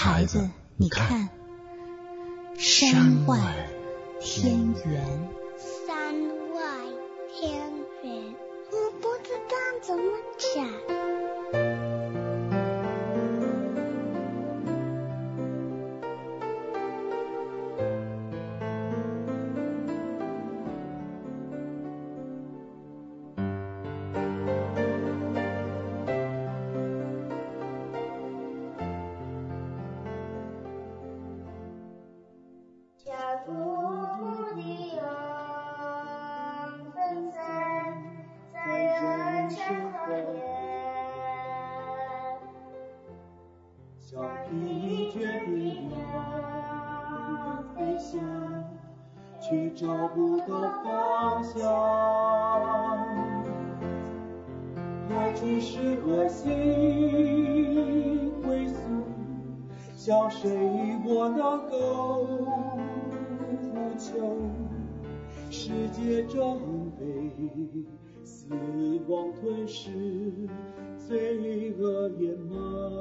孩子，你看，山外天圆。 山外天圆，我不知道怎么讲。 却找不到方向，爱只是恶性归宿，向谁我能够呼求？世界正被死亡吞噬，罪恶掩埋。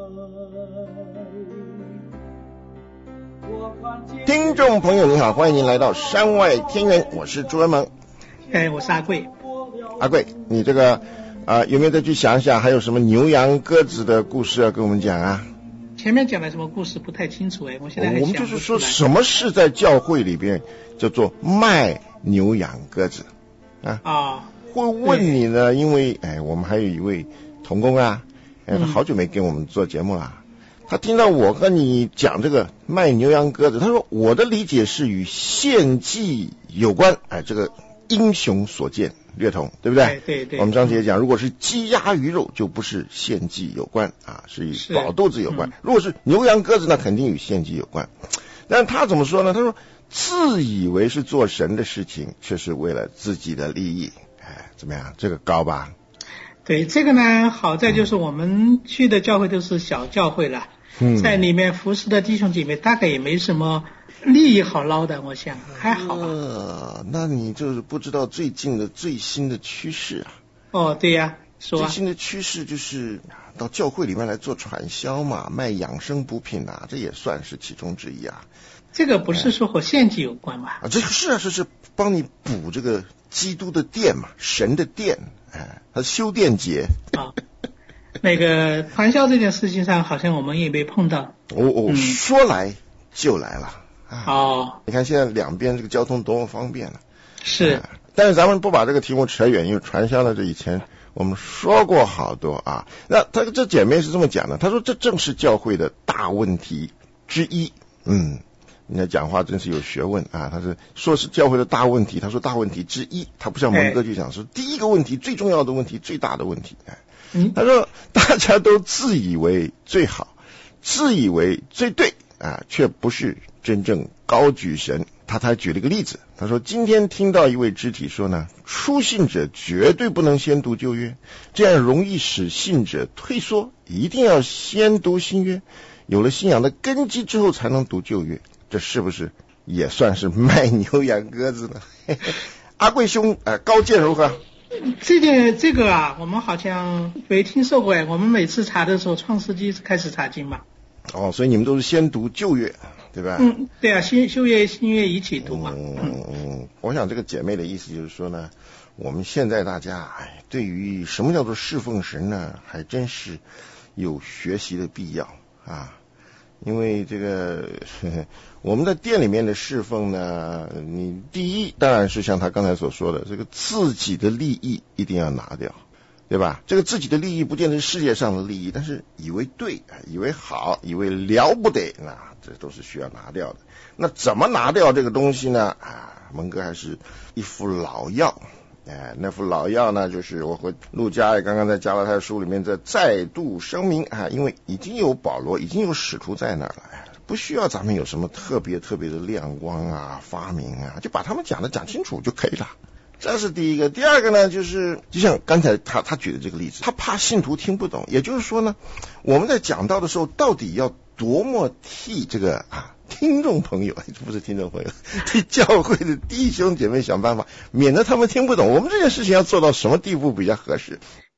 听众朋友你好，欢迎您来到山外天圆，我是朱文萌。 我是阿贵。 阿贵，你这个有没有再去想想还有什么牛羊鸽子的故事要跟我们讲啊？ 前面讲的什么故事不太清楚我现在还想不出来。 我们就是说什么是在教会里边叫做卖牛羊鸽子会问你呢，因为我们还有一位同工他好久没跟我们做节目了。他听到我和你讲这个卖牛羊鸽子，他说我的理解是与献祭有关，这个英雄所见略同，对不对？ 对。 我们上次也讲，如果是鸡鸭鱼肉就不是献祭有关是与饱肚子有关。如果是牛羊鸽子那肯定与献祭有关。但他怎么说呢？他说自以为是做神的事情，却是为了自己的利益。怎么样？这个高吧？ 对，这个呢好在就是我们去的教会都是小教会了。在里面服侍的弟兄姐妹大概也没什么利益好捞的，我想还好吧。 那你就是不知道最近的最新的趋势对呀，说最新的趋势就是到教会里面来做传销嘛，卖养生补品这也算是其中之一这个不是说和献祭有关吗？ 这是帮你补这个基督的殿嘛，神的殿，他修殿节那个传销这件事情上好像我们也没碰到。 说来就来了你看现在两边这个交通多么方便了。 是但是咱们不把这个题目扯远，因为传销的这以前我们说过好多那他这姐妹是这么讲的，她说这正是教会的大问题之一。你的讲话真是有学问他是说是教会的大问题，他说大问题之一，他不像蒙哥就讲是第一个问题，最重要的问题，最大的问题。他说大家都自以为最好，自以为最对却不是真正高举神。他还举了一个例子，他说今天听到一位肢体说呢，初信者绝对不能先读旧约，这样容易使信者退缩，一定要先读新约，有了信仰的根基之后才能读旧约。这是不是也算是卖牛羊鸽子呢？阿贵兄高见如何？ 这个我们好像没听说过我们每次查的时候创世纪开始查经嘛。 所以你们都是先读旧约对吧？ 对旧约新约一起读嘛。 我想这个姐妹的意思就是说呢，我们现在大家对于什么叫做侍奉神呢，还真是有学习的必要因为这个我们在店里面的侍奉呢，你第一当然是像他刚才所说的，这个自己的利益一定要拿掉，对吧？这个自己的利益不见得是世界上的利益，但是以为对，以为好，以为了不得，那这都是需要拿掉的。那怎么拿掉这个东西呢？蒙哥还是一副老药。那副老药呢，就是我和陆家也刚刚在加拉太书里面再度声明因为已经有保罗，已经有使徒在那儿了，不需要咱们有什么特别的亮光发明就把他们讲清楚就可以了。这是第一个。第二个呢，就是就像刚才他举的这个例子，他怕信徒听不懂，也就是说呢，我们在讲道的时候到底要多么替这个听众朋友，不是听众朋友，替教会的弟兄姐妹想办法，免得他们听不懂。我们这件事情要做到什么地步比较合适？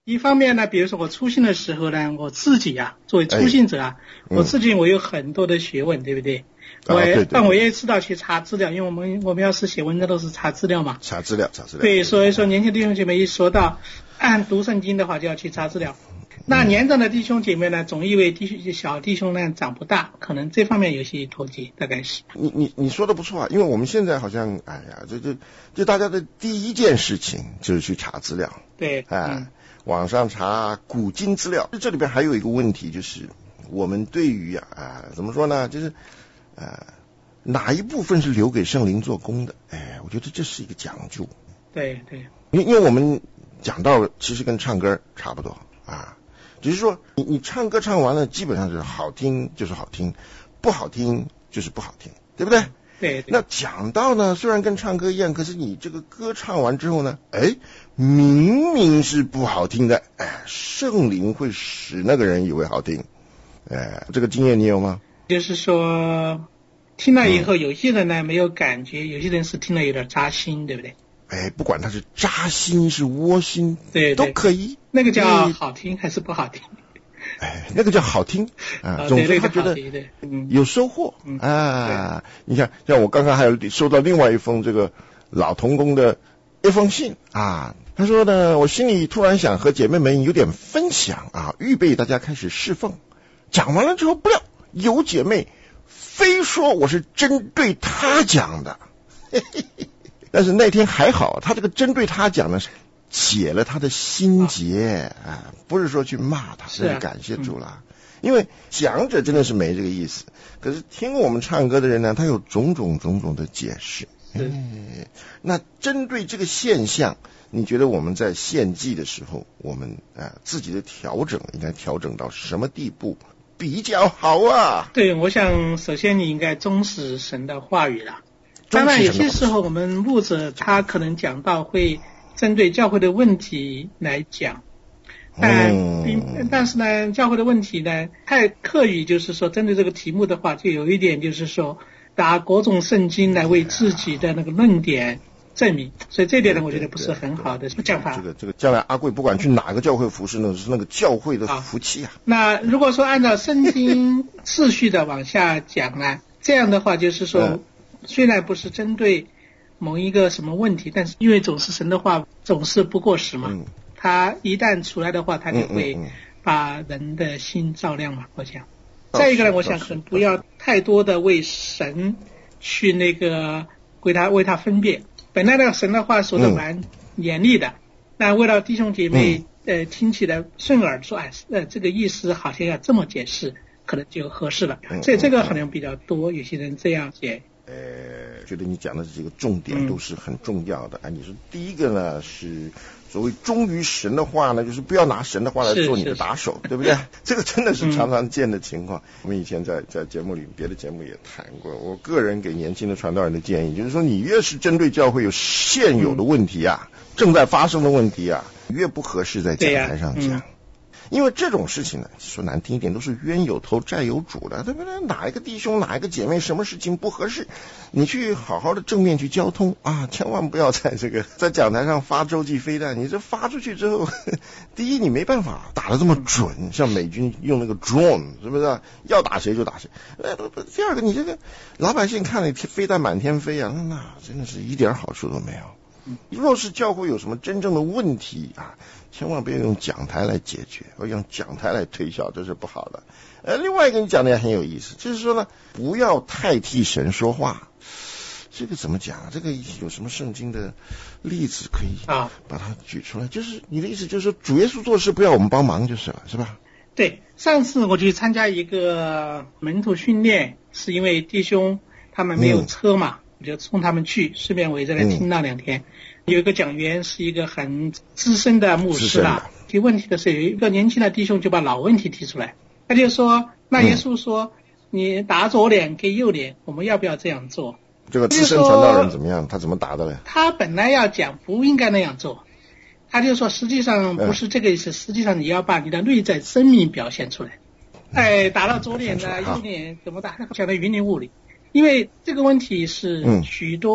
一方面呢，比如说我初信的时候呢，我自己啊，作为初信者啊，我自己我有很多的学问，对不对？但我也知道去查资料，因为我们要是写文章都是查资料嘛。查资料。对，所以说年轻弟兄姐妹一说到按读圣经的话，就要去查资料。那年长的弟兄姐妹呢，总以为小弟兄呢长不大，可能这方面有些脱节，大概是。 你说的不错啊，因为我们现在好像就大家的第一件事情就是去查资料。 对， 网上查古今资料。这里边还有一个问题，就是我们对于怎么说呢，就是哪一部分是留给圣灵做工的？我觉得这是一个讲究。 对， 因为我们讲到其实跟唱歌差不多啊，只是说你唱歌唱完了，基本上就是好听就是好听，不好听就是不好听，对不对？ 对。 那讲到呢，虽然跟唱歌一样，可是你这个歌唱完之后呢，明明是不好听的，圣灵会使那个人以为好听。这个经验你有吗？ 就是说听了以后，有些人呢没有感觉，有些人是听了有点扎心，对不对？ 不管他是扎心是窝心， 对， 都可以。 那个叫好听还是不好听？ 那个叫好听啊，总之他觉得有收获啊。你看，像我刚刚还有收到另外一封这个老同工的一封信啊，他说呢，我心里突然想和姐妹们有点分享啊，预备大家开始侍奉。讲完了之后，不料有姐妹非说我是针对她讲的，但是那天还好，她这个针对她讲呢，解了她的心结不是说去骂她，是感谢主了。因为讲者真的是没这个意思，可是听我们唱歌的人呢，他有种种的解释。那针对这个现象，你觉得我们在献祭的时候，我们自己的调整应该调整到什么地步比较好啊？ 对，我想首先你应该忠实神的话语了。当然有些时候我们牧者他可能讲到会针对教会的问题来讲，但是呢，教会的问题呢太刻意，就是说针对这个题目的话，就有一点就是说拿各种圣经来为自己的那个论点证明，所以这点呢，我觉得不是很好的讲法。 这个将来阿贵不管去哪个教会服侍呢，是那个教会的福气啊。 那如果说按照圣经次序的往下讲呢，这样的话就是说，虽然不是针对某一个什么问题，但是因为总是神的话总是不过时嘛，他一旦出来的话，他就会把人的心照亮嘛。我想，再一个呢，我想很不要太多的为神去那个为他分辨。本来那个神的话说的蛮严厉的，那为了弟兄姐妹听起来顺耳，说这个意思好像要这么解释，可能就合适了。这个可能比较多，有些人这样解。 觉得你讲的这几个重点都是很重要的。你说第一个呢是所谓忠于神的话呢，就是不要拿神的话来做你的打手，对不对？这个真的是常常见的情况。我们以前在节目里别的节目也谈过，我个人给年轻的传道人的建议就是说，你越是针对教会有现有的问题正在发生的问题越不合适在讲台上讲。因为这种事情呢，说难听一点，都是冤有头债有主的，对不对？哪一个弟兄哪一个姐妹什么事情不合适，你去好好的正面去交通千万不要在讲台上发洲际飞弹。你这发出去之后，第一你没办法打得这么准，像美军用那个 drone， 是不是要打谁就打谁。第二个，你这个老百姓看了飞弹满天飞那真的是一点好处都没有。若是教会有什么真正的问题千万不要用讲台来解决，或用讲台来推销，这是不好的。另外一个你讲的也很有意思，就是说呢，不要太替神说话。这个怎么讲这个有什么圣经的例子可以把它举出来？就是你的意思就是说，主耶稣做事不要我们帮忙就是了，是吧？ 对，上次我去参加一个门徒训练，是因为弟兄他们没有车嘛，我就送他们去，顺便围着来听那2天。有一个讲员是一个很资深的牧师提问题的时候，有一个年轻的弟兄就把老问题提出来，他就说，那耶稣说你打左脸给右脸，我们要不要这样做？ 这个资深传道人怎么样？他怎么答的呢？ 他本来要讲不应该那样做，他就说实际上不是这个意思，实际上你要把你的内在生命表现出来。打到左脸的右脸怎么打？讲的云里雾里。因为这个问题是许多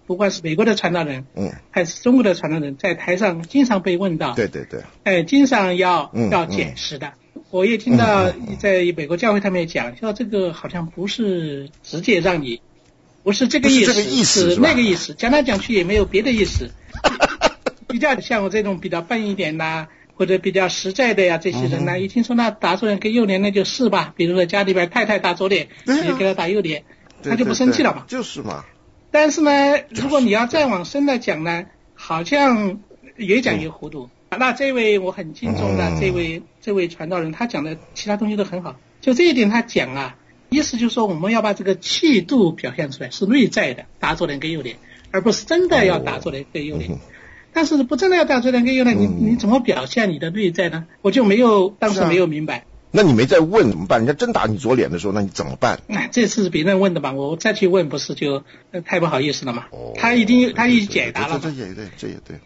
不管是美国的传道人，还是中国的传道人，在台上经常被问到， 对， 经常要解释的。我也听到在美国教会他们也讲，说这个好像不是直接让你，不是这个意思，是那个意思，讲来讲去也没有别的意思。比较像我这种比较笨一点呐，或者比较实在的呀，这些人呢，一听说那打左脸跟右脸，那就是吧。比如说家里边太太打左脸，你就给他打右脸，他就不生气了嘛。 就是嘛。 但是呢，如果你要再往深的讲呢，好像越讲越糊涂。那这位我很敬重的这位传道人，他讲的其他东西都很好。就这一点他讲啊，意思就是说我们要把这个气度表现出来，是内在的，打左脸跟右脸，而不是真的要打左脸跟右脸。但是不真的要打左脸跟右脸，你怎么表现你的内在呢？我就当时没有明白。 那你没再问怎么办？人家真打你左脸的时候，那你怎么办？ 这次是别人问的吧，我再去问不是就太不好意思了嘛？他已解答了。这也对。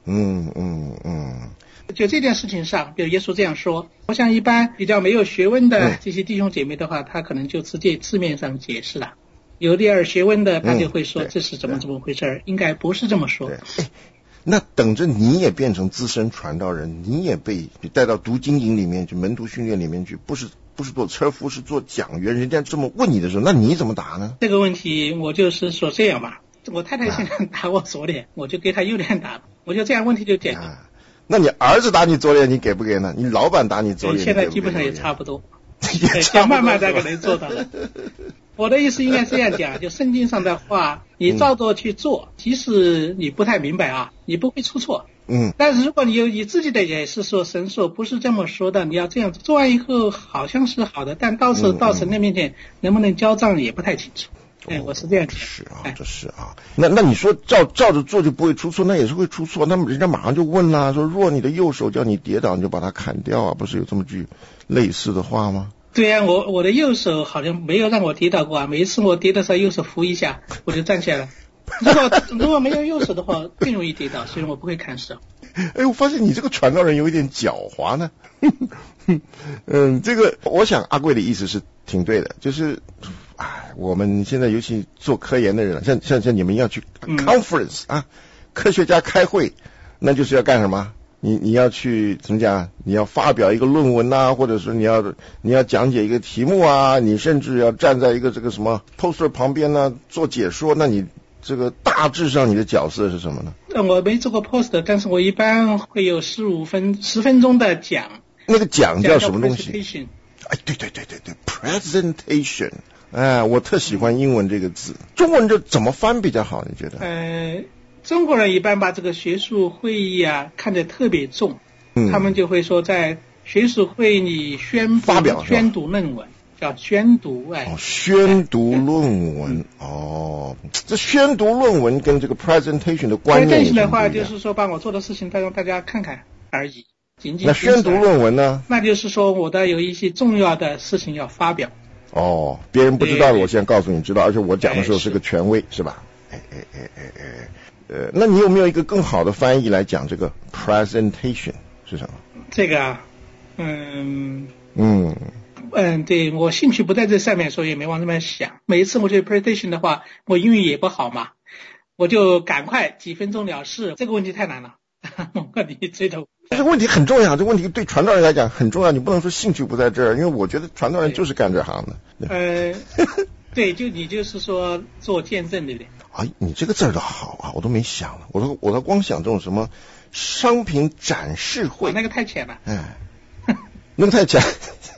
就这件事情上，比如耶稣这样说，我想一般比较没有学问的这些弟兄姐妹的话，他可能就直接字面上解释了。有点学问的，他就会说这是怎么回事，应该不是这么说。 那等着你也变成资深传道人，你也被带到读经营里面去，门徒训练里面去，不是做车夫，是做讲员，人家这么问你的时候，那你怎么答呢？ 这个问题我就是说这样吧，我太太现在打我左脸，我就给她右脸打，我就这样问题就解决。 那你儿子打你左脸，你给不给呢？你老板打你左脸， 现在基本上也差不多，要慢慢才可能做到的。我的意思应该这样讲，就圣经上的话，你照着去做，即使你不太明白啊，你不会出错。但是如果你有你自己的解释说神说不是这么说的，你要这样做完以后好像是好的，但到时候到神的面前能不能交账也不太清楚。我是这样讲。 这是啊。那你说照着做就不会出错，那也是会出错。那么人家马上就问啦，说若你的右手叫你跌倒，你就把它砍掉啊，不是有这么句类似的话吗？ 对啊，我的右手好像没有让我跌倒过啊，每一次我跌的时候右手扶一下我就站起来了。如果没有右手的话更容易跌倒，所以我不会砍手。 我发现你这个传道人有一点狡猾呢。这个我想阿贵的意思是挺对的，就是我们现在尤其做科研的人，像你们要去 conference 科学家开会，那就是要干什么？你要去怎么讲？你要发表一个论文啊，或者是你要讲解一个题目啊，你甚至要站在一个这个什么 poster 旁边呢做解说，那你这个大致上你的角色是什么呢？ 我没做过 poster， 但是我一般会有10分钟的讲。 那个讲叫什么东西？对 presentation。我特喜欢英文这个字，中文就怎么翻比较好？你觉得？ 中国人一般把这个学术会议啊看得特别重，他们就会说在学术会议宣读论文，叫宣读。 宣读论文。这宣读论文跟这个 presentation 的观念 presentation 的话就是说把我做的事情再让大家看看而已。 那宣读论文呢？ 那就是说我的有一些重要的事情要发表。 别人不知道的我现在告诉你知道，而且我讲的时候是个权威，是吧？那你有没有一个更好的翻译来讲这个 presentation 是什么？ 这个对，我兴趣不在这上面，所以也没往这边想。每一次我去 presentation 的话，我英语也不好嘛，我就赶快几分钟了事。这个问题太难了。你这个问题很重要，这问题对传道人来讲很重要，你不能说兴趣不在这儿，因为我觉得传道人就是干这行的。 对，你就是说做见证对不对？ 你这个字儿倒好啊，我都没想了，我都光想这种什么商品展示会， 那个太浅了。 那个太浅。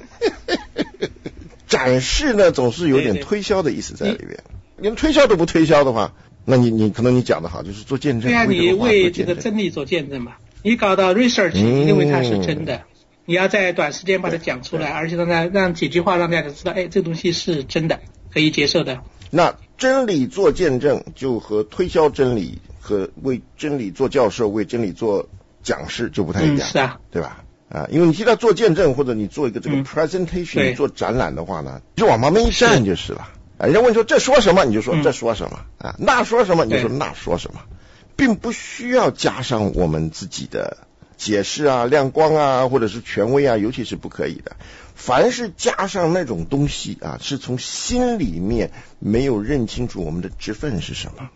展示呢总是有点推销的意思在里边，连推销都不推销的话，那你可能你讲的好，就是做见证。 对啊，你为这个真理做见证嘛。你搞到 research， 你认为它是真的，你要在短时间把它讲出来，而且让几句话让大家知道，这个东西是真的，可以接受的。 那真理做见证就和推销真理和为真理做教授、为真理做讲师就不太一样， 是啊， 对吧？因为你提到做见证或者你做一个这个 presentation，做展览的话呢，就往旁边一站就是了。人家问说这说什么，你就说这说什么那说什么你就说那说什么，并不需要加上我们自己的解释啊、亮光啊，或者是权威啊，尤其是不可以的。凡是加上那种东西是从心里面没有认清楚我们的职分是什么，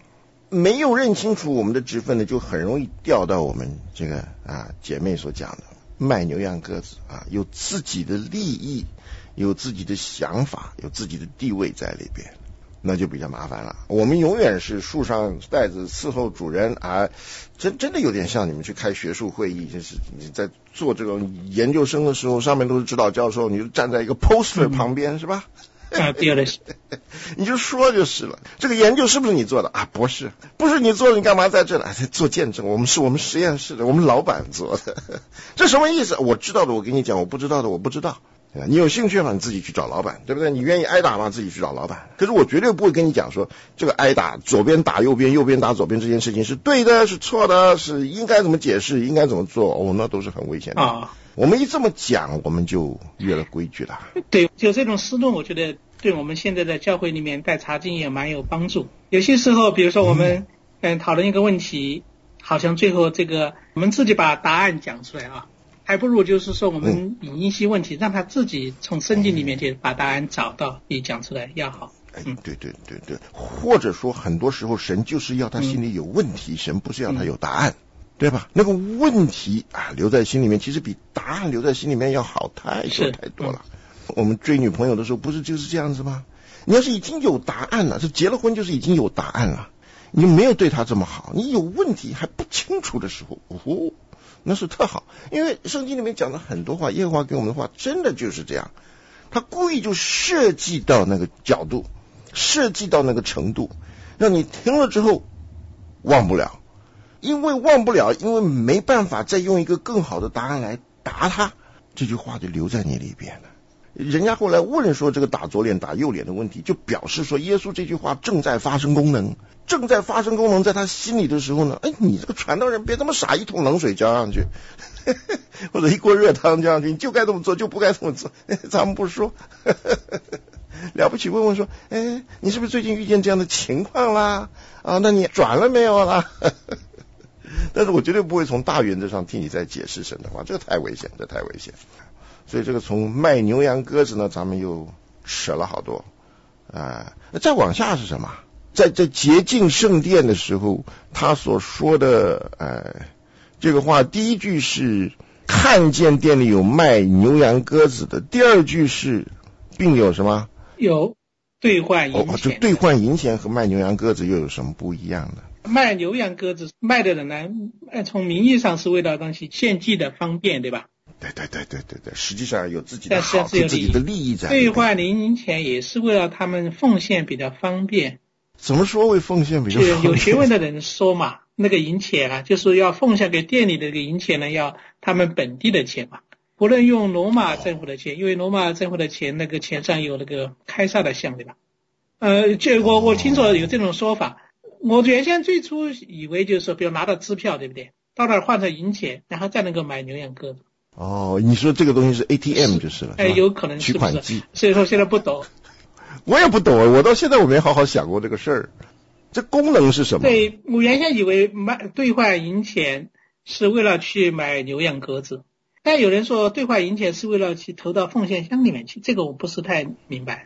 没有认清楚我们的职分呢，就很容易掉到我们这个姐妹所讲的卖牛羊鸽子有自己的利益，有自己的想法，有自己的地位在里边，那就比较麻烦了。我们永远是树上带着伺候主人真的有点像你们去开学术会议，就是你在做这种研究生的时候，上面都是指导教授，你就站在一个 poster 旁边，是吧？ 对的， 你就说就是了。这个研究是不是你做的不是，不是你做的，你干嘛在这里做见证？我们是我们实验室的，我们老板做的。这什么意思？我知道的我跟你讲，我不知道的我不知道。你有兴趣吗？你自己去找老板，对不对？你愿意挨打吗？自己去找老板。可是我绝对不会跟你讲说，这个挨打左边打右边，右边打左边这件事情是对的，是错的，是应该怎么解释，应该怎么做。那都是很危险的我们一这么讲，我们就越了规矩了。 对，就这种思路，我觉得对我们现在的教会里面带查经也蛮有帮助。有些时候，比如说我们讨论一个问题，好像最后这个我们自己把答案讲出来还不如就是说我们引一些问题，让他自己从圣经里面去把答案找到，比讲出来要好。 对，或者说很多时候神就是要他心里有问题，神不是要他有答案。对吧？那个问题留在心里面，其实比答案留在心里面要好太多了。我们追女朋友的时候，不是就是这样子吗？你要是已经有答案了，这结了婚就是已经有答案了，你没有对她这么好，你有问题还不清楚的时候，那是特好。因为圣经里面讲的很多话，耶和华给我们的话，真的就是这样，他故意就设计到那个角度，设计到那个程度，让你听了之后忘不了。因为忘不了，因为没办法再用一个更好的答案来答他，这句话就留在你里边了。人家后来问说这个打左脸打右脸的问题，就表示说耶稣这句话正在发生功能，在他心里的时候呢，你这个传道人别这么傻，一桶冷水浇上去或者一锅热汤浇上去，你就该这么做，就不该这么做，咱们不说了不起问问说，你是不是最近遇见这样的情况啦？那你转了没有啦？但是我绝对不会从大原则上替你在解释神的话，这个太危险，所以这个从卖牛羊鸽子呢，咱们又扯了好多再往下是什么？在洁净圣殿的时候，他所说的这个话，第一句是看见店里有卖牛羊鸽子的，第二句是并有什么？ 有兑换银钱。 这兑换银钱和卖牛羊鸽子又有什么不一样的？ 卖牛羊鸽子卖的人呢，从名义上是为了东西献祭的方便，对吧？ 对，实际上有自己的好处，自己的利益在。 兑换银钱也是为了他们奉献比较方便。 怎么说为奉献比较方便？ 有学问的人说嘛，那个银钱就是要奉献给店里的这个银钱呢，要他们本地的钱嘛，不能用罗马政府的钱，因为罗马政府的钱那个钱上有那个开撒的像，对吧？我听说有这种说法。我原先最初以为就是说，比如拿到支票，对不对？到那儿换成银钱，然后再能够买牛羊鸽子。 你说这个东西是 ATM 就是了， 有可能是不是？取款机。所以说现在不懂。 我也不懂，我到现在我没好好想过这个事儿。这功能是什么？ 对，我原先以为兑换银钱是为了去买牛羊鸽子，但有人说兑换银钱是为了去投到奉献箱里面去，这个我不是太明白。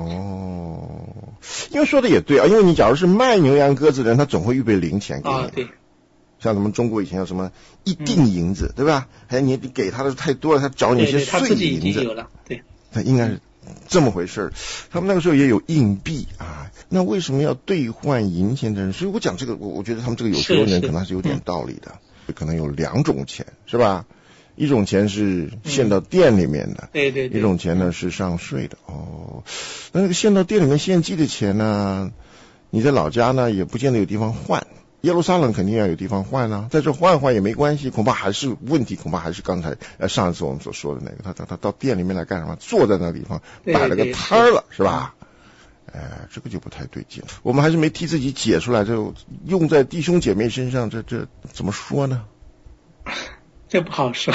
因为说的也对因为你假如是卖牛羊鸽子的人，他总会预备零钱给你。 对。 像咱们中国以前有什么一锭银子，对吧？还有你给他的太多了，他找你一些碎银子。 他自己已经有了，对。 他应该是这么回事。他们那个时候也有硬币那为什么要兑换银钱的人？所以我讲这个，我觉得他们这个有学问的人可能还是有点道理的。可能有两种钱，是吧？一种钱是献到店里面的， 对， 一种钱呢是上税的。那个献到店里面献祭的钱呢，你在老家呢也不见得有地方换，耶路撒冷肯定要有地方换在这换也没关系，恐怕还是问题，恐怕还是刚才上一次我们所说的那个，他到店里面来干什么？坐在那个地方摆了个摊了，是吧？这个就不太对劲。我们还是没替自己解出来，这用在弟兄姐妹身上，这怎么说呢？ 这不好说。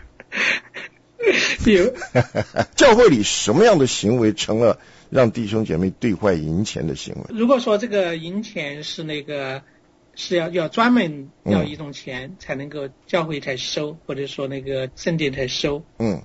教会里什么样的行为成了让弟兄姐妹兑换银钱的行为？ 如果说这个银钱是是要专门要一种钱才能够教会才收，或者说那个圣殿才收。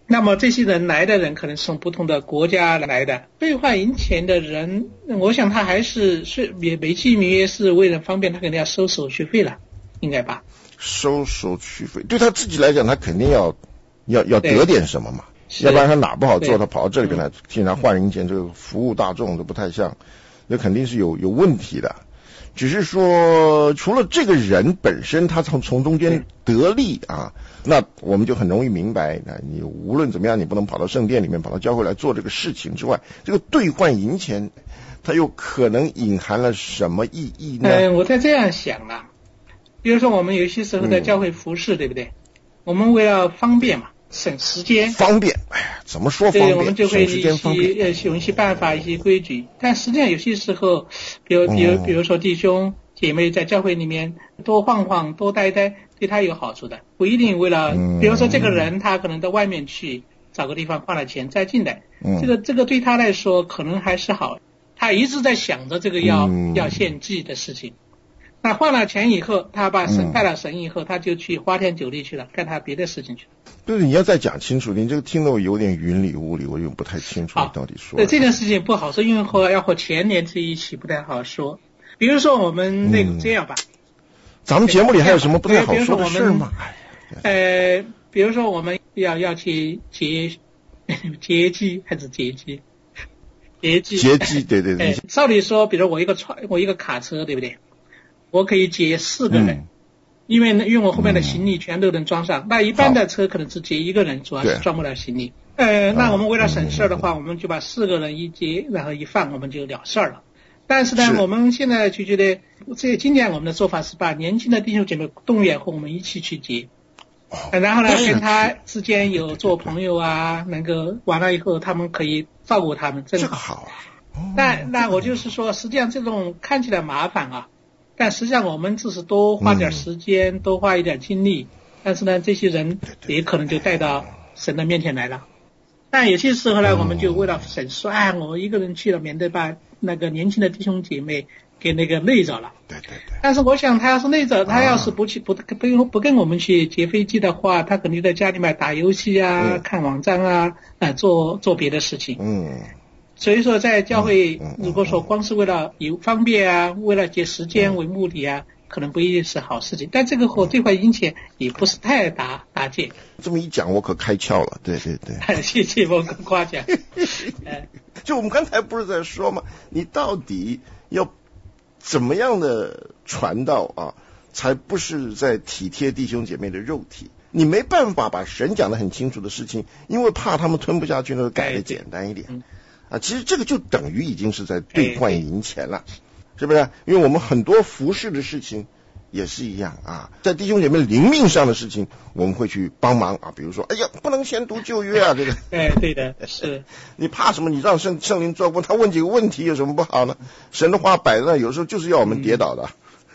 那么这些人来的人可能是从不同的国家来的，兑换银钱的人，我想他还是美其名曰是为了方便，他肯定要收手续费了，应该吧？收手续费对他自己来讲，他肯定要得点什么嘛，要不然他哪不好做，他跑到这里边来经常换银钱，这个服务大众都不太像，那肯定是有问题的。只是说除了这个人本身他从中间得利啊，那我们就很容易明白，你无论怎么样你不能跑到圣殿里面，跑到教会来做这个事情之外，这个兑换银钱它又可能隐含了什么意义呢？ 我在这样想了，比如说我们有些时候在教会服侍，对不对？我们为了方便嘛，省时间， 方便，哎呀，怎么说方便？ 对，我们就会有一些办法、一些规矩。但实际上有些时候，比如说弟兄姐妹在教会里面多晃晃、多待待，对他有好处的，不一定为了，比如说这个人他可能到外面去找个地方换了钱再进来，这个对他来说可能还是好，他一直在想着这个要献祭的事情。那换了钱以后，他把神拜了神以后，他就去花天酒地去了，干他别的事情去了。 对，你要再讲清楚，你这个听得我有点云里雾里，我又不太清楚你到底说。 对，这件事情不好说，因为要和钱连在一起不太好说。比如说我们这样吧， 咱们节目里还有什么不太好说的事吗？ 比如说我们要去劫机还是劫机？劫机， 对。 照理说，比如我一个卡车，对不对？我可以接4个人，因为我后面的行李全都能装上。那一般的车可能只接1个人，主要是装不了行李。那我们为了省事的话，我们就把4个人一接，然后一放，我们就了事了。但是呢，我们现在就觉得，今年我们的做法是把年轻的弟兄姐妹动员和我们一起去接，然后呢，跟他之间有做朋友啊，能够完了以后，他们可以照顾他们。 这个好啊。 那我就是说，实际上这种看起来麻烦啊。但实际上我们只是多花点时间，多花一点精力，但是呢，这些人也可能就带到神的面前来了。但有些时候呢，我们就为了省事，我一个人去了，免得把那个年轻的弟兄姐妹给那个累着了。 对。 但是我想，他要是累着，他要是不跟我们去接飞机的话，他肯定在家里面打游戏啊，看网站啊，做别的事情。所以说在教会，如果说光是为了有方便啊，为了节时间为目的啊，可能不一定是好事情。但这个和兑换银钱也不是太搭界。 这么一讲，我可开窍了。对。 谢谢我跟夸奖。 就我们刚才不是在说吗？你到底要怎么样的传道啊，才不是在体贴弟兄姐妹的肉体？你没办法把神讲得很清楚的事情，因为怕他们吞不下去，那就改得简单一点。其实这个就等于已经是在兑换银钱了，是不是？因为我们很多服事的事情也是一样啊，在弟兄姐妹灵命上的事情，我们会去帮忙啊。比如说，不能先读旧约啊，这个。 对的，是。 你怕什么？你让圣灵做工，他问几个问题有什么不好呢？神的话摆在那，有时候就是要我们跌倒的。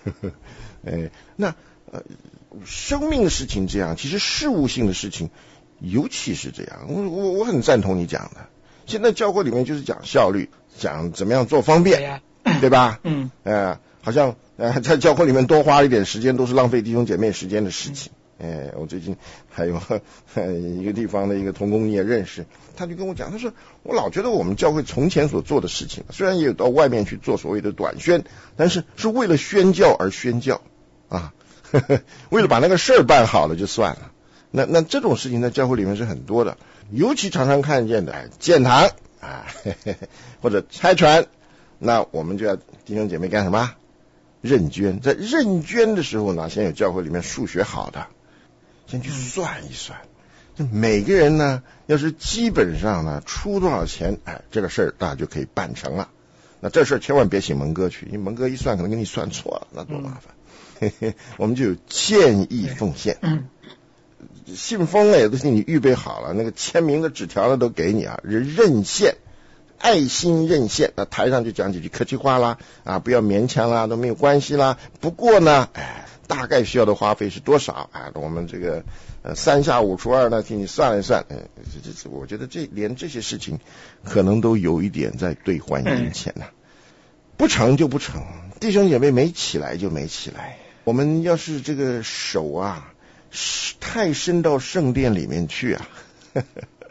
生命的事情这样，其实事务性的事情，尤其是这样，我很赞同你讲的。现在教会里面就是讲效率，讲怎么样做方便，对吧？好像在教会里面多花一点时间都是浪费弟兄姐妹时间的事情。我最近还有一个地方的一个同工你也认识，他就跟我讲，他说我老觉得我们教会从前所做的事情，虽然也有到外面去做所谓的短宣，但是是为了宣教而宣教啊，为了把那个事儿办好了就算了。那这种事情在教会里面是很多的，尤其常常看见的建堂或者拆船，那我们就要弟兄姐妹干什么？认捐。在认捐的时候呢，先有教会里面数学好的，先去算一算，就每个人呢，要是基本上呢出多少钱，这个事儿大家就可以办成了。那这事儿千万别请蒙哥去，因为蒙哥一算可能给你算错了，那多麻烦。我们就有建议奉献。信封也都是你预备好了，那个签名的纸条呢都给你啊，认献，爱心认献。那台上就讲几句客气话啦，不要勉强啦，都没有关系啦。不过呢，大概需要的花费是多少我们这个3下5除2呢，替你算一算。我觉得连这些事情可能都有一点在兑换银钱呢。不成就不成，弟兄姐妹没起来就没起来。我们要是这个手太伸到圣殿里面去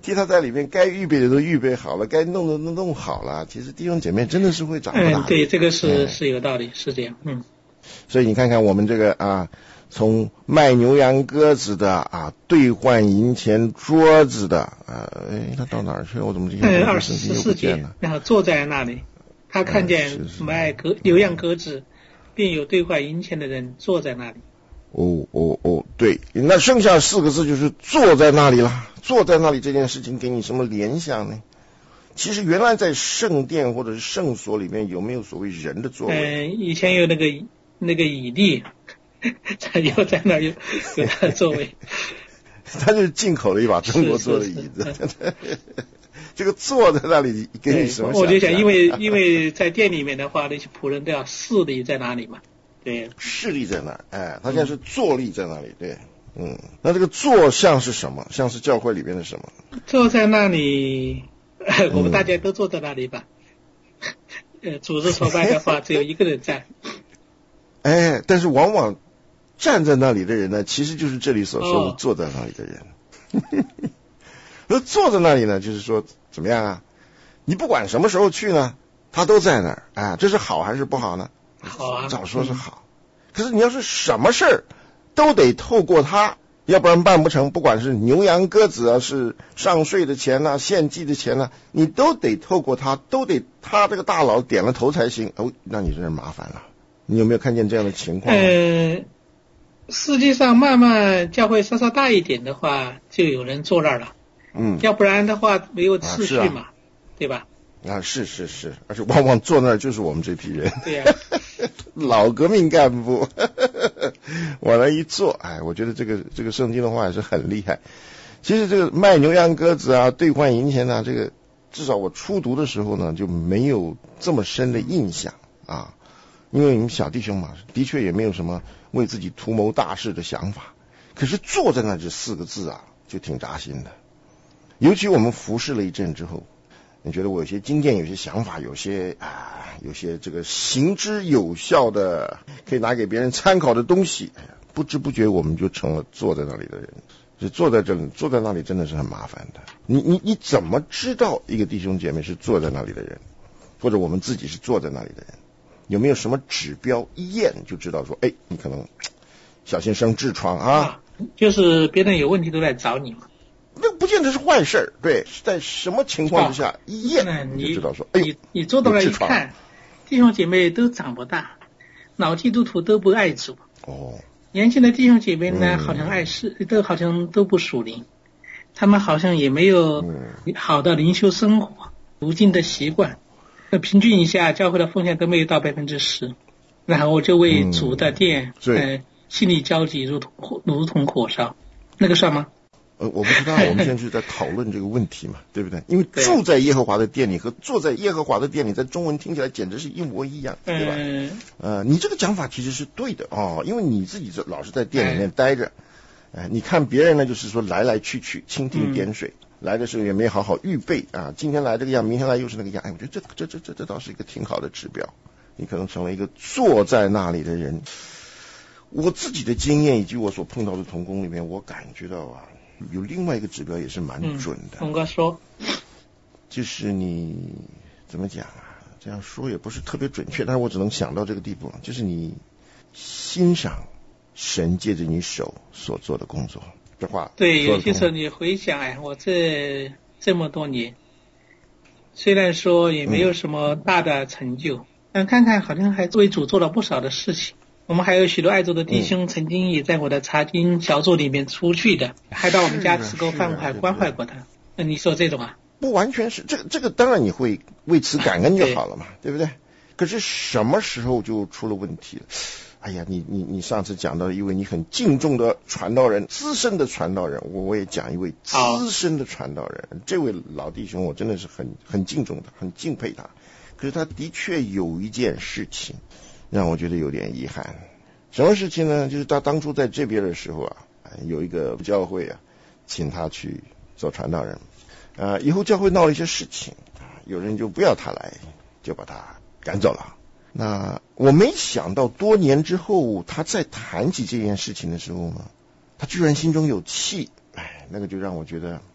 替他在里面该预备的都预备好了，该弄的都弄好了。其实弟兄姐妹真的是会长不大。 对，这个是有道理，是这样。 所以你看看我们这个啊，从卖牛羊鸽子的啊，兑换银钱桌子的他到哪儿去了？我怎么这些 24节，然后坐在那里，他看见卖牛羊鸽子，并有兑换银钱的人坐在那里。 对，那剩下4个字就是坐在那里了。坐在那里这件事情给你什么联想呢？其实原来在圣殿或者是圣所里面有没有所谓人的座位？ 以前有那个椅地，他又在那有他的座位。 他就是进口了一把中国做的椅子。这个坐在那里给你什么想象？ 我就想，因为在店里面的话，那些仆人都要侍立在那里嘛。对， 势力在那儿，他现在是坐立在那里，对，那这个坐像是什么？像是教会里边的什么？ 坐在那里，我们大家都坐在那里吧。组织崇拜的话，只有一个人在。 但是往往站在那里的人呢，其实就是这里所说的坐在那里的人。那坐在那里呢，就是说怎么样啊？你不管什么时候去呢，他都在那儿，这是好还是不好呢？ 好啊， 早说是好。可是你要是什么事儿都得透过他，要不然办不成。不管是牛羊鸽子啊，是上税的钱啊，献祭的钱啊，你都得透过他，都得他这个大佬点了头才行。那你这人麻烦了。你有没有看见这样的情况？ 实际上慢慢教会稍稍大一点的话，就有人坐那儿了。要不然的话没有秩序嘛，对吧？ 是，而且往往坐那儿就是我们这批人。 对呀。 老革命干部往那一坐，我觉得这个圣经的话也是很厉害。其实这个卖牛羊鸽子啊，兑换银钱啊，这个至少我初读的时候呢就没有这么深的印象啊，因为你们小弟兄嘛，的确也没有什么为自己图谋大事的想法。可是坐在那这4个字啊，就挺扎心的。尤其我们服侍了一阵之后，你觉得我有些经验，有些想法，有些这个行之有效的可以拿给别人参考的东西，不知不觉我们就成了坐在那里的人。就坐在那里真的是很麻烦的。你怎么知道一个弟兄姐妹是坐在那里的人，或者我们自己是坐在那里的人？有没有什么指标一验就知道说，你可能小心生痔疮啊？ 就是别人有问题都来找你嘛。 那不见得是坏事，对，在什么情况之下一验你就知道说， 你坐到那一看，弟兄姐妹都长不大，老基督徒都不爱主。年轻的弟兄姐妹呢，好像好像都不属灵，他们好像也没有好的灵修生活、读经的习惯。那平均一下，教会的奉献都没有到10%，然后我就为主的殿心里焦急，如同火烧，那个算吗？ 我不知道，我们现在是在讨论这个问题嘛，对不对？因为住在耶和华的殿里和坐在耶和华的殿里，在中文听起来简直是一模一样，对吧？你这个讲法其实是对的因为你自己老是在店里面待着，你看别人呢，就是说来去蜻蜓点水，来的时候也没好好预备今天来这个样，明天来又是那个样，我觉得这倒是一个挺好的指标。你可能成为一个坐在那里的人。我自己的经验以及我所碰到的同工里面，我感觉到有另外一个指标也是蛮准的。 峰哥说， 就是你怎么讲这样说也不是特别准确，但是我只能想到这个地步，就是你欣赏神借着你手所做的工作。这话对，有些时候你回想我这么多年，虽然说也没有什么大的成就，但看看好像还为主做了不少的事情。我们还有许多爱主的弟兄曾经也在我的查经小组里面出去的，还到我们家吃过饭，还关怀过他。那你说这种不完全是这个当然你会为此感恩就好了嘛，对不对？可是什么时候就出了问题了？你上次讲到一位你很敬重的传道人，资深的传道人，我也讲一位资深的传道人，这位老弟兄我真的是很敬重他，很敬佩他。可是他的确有一件事情让我觉得有点遗憾。什么事情呢？就是他当初在这边的时候有一个教会请他去做传道人，以后教会闹了一些事情，有人就不要他来，就把他赶走了。那我没想到多年之后他再谈起这件事情的时候呢，他居然心中有气，那个就让我觉得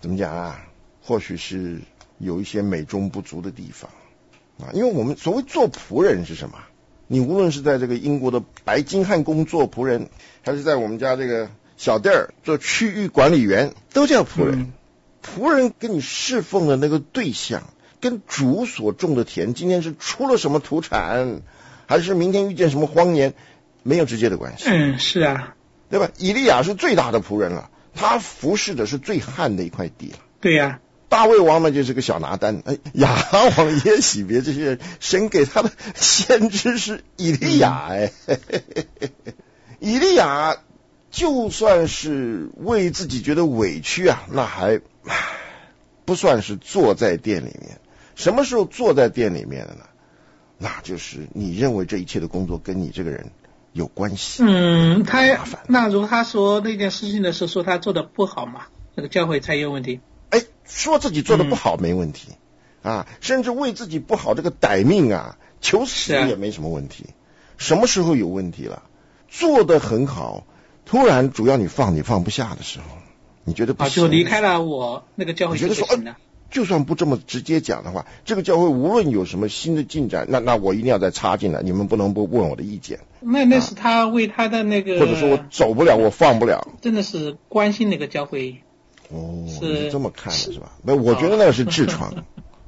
怎么讲啊？或许是有一些美中不足的地方啊。因为我们所谓做仆人是什么？你无论是在这个英国的白金汉宫做仆人，还是在我们家这个小店儿做区域管理员，都叫仆人。仆人跟你侍奉的那个对象，跟主所种的田今天是出了什么土产，还是明天遇见什么荒年，没有直接的关系。 是啊， 对吧？以利亚是最大的仆人了，他服侍的是最旱的一块地了。 对呀。 大卫王嘛就是个小拿单，亚哈王耶洗别这些人，神给他的先知是以利亚以利亚就算是为自己觉得委屈啊，那还不算是坐在殿里面。什么时候坐在殿里面的呢？那就是你认为这一切的工作跟你这个人有关系。 那如果他说那件事情的时候说他做的不好嘛，这个教会才有问题。 说自己做的不好没问题甚至为自己不好这个歹命求死也没什么问题。什么时候有问题了？做得很好，突然主要你放不下的时候，你觉得不行， 就离开了我那个教会就不行了。 就算不这么直接讲的话，这个教会无论有什么新的进展，那我一定要再插进来，你们不能不问我的意见。 那是他为他的那个， 或者说我走不了，我放不了， 真的是关心那个教会。 你是这么看的是吧？我觉得那是痔疮。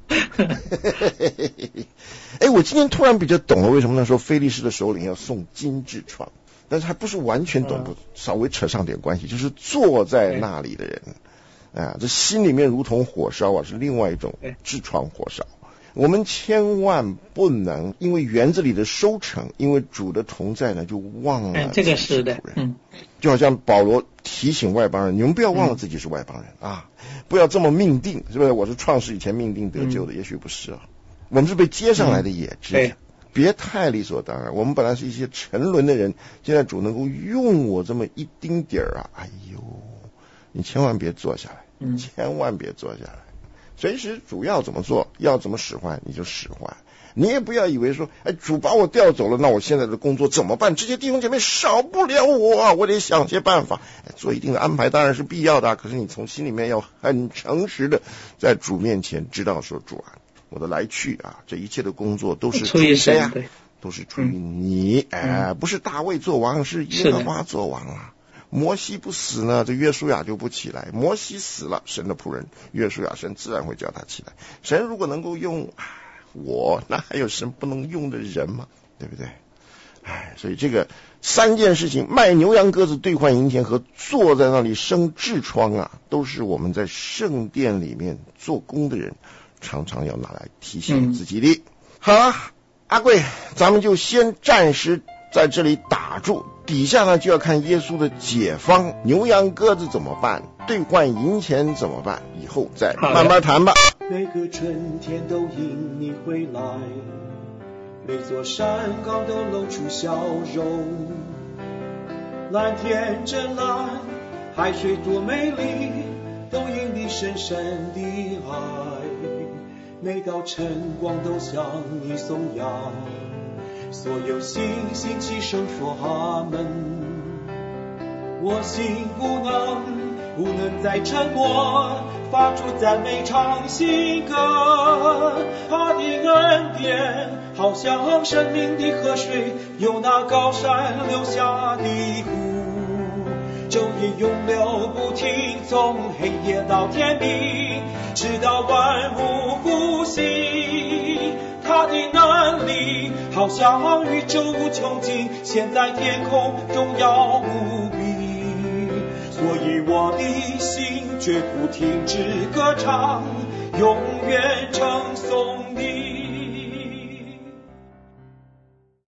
我今天突然比较懂了为什么那时候菲利士的首领要送金痔疮，但是还不是完全懂，不稍微扯上点关系，就是坐在那里的人这心里面如同火烧是另外一种痔疮火烧。我们千万不能因为园子里的收成，因为主的同在呢，就忘了这个是的。 就好像保罗提醒外邦人，你们不要忘了自己是外邦人不要这么命定，是不是？我是创世以前命定得救的，也许不是我们是被接上来的野枝，别太理所当然。我们本来是一些沉沦的人，现在主能够用我这么一丁点儿你千万别坐下来，千万别坐下来。随时主要怎么做，要怎么使唤你就使唤。你也不要以为说主把我调走了，那我现在的工作怎么办？这些弟兄姐妹少不了我得想些办法。做一定的安排当然是必要的，可是你从心里面要很诚实的在主面前知道说，主我的来去这一切的工作都是出于谁都是出于你。不是大卫做王，是耶和华做王摩西不死呢，这约书亚就不起来。摩西死了，神的仆人约书亚，神自然会叫他起来。神如果能够用我，那还有神不能用的人吗？对不对？所以这个三件事情，卖牛羊鸽子兑换银钱和坐在那里生痔疮都是我们在圣殿里面做工的人常常要拿来提醒自己的。好了，阿贵，咱们就先暂时在这里打住，底下呢就要看耶稣的解方，牛羊鸽子怎么办，兑换银钱怎么办，以后再慢慢谈吧。 每个春天都因你回来，每座山岗都露出笑容，蓝天真蓝，海水多美丽，都因你深深的爱。每道晨光都向你颂扬，所有星星齐声说阿门。我心不能再沉默，发出赞美唱新歌。他的恩典好像生命的河水，由那高山流下的湖，昼夜永流不停，从黑夜到天明，直到万物复兴。他的能力好像宇宙无穷尽，现在天空荣耀无比。所以我的心绝不停止歌唱，永远称颂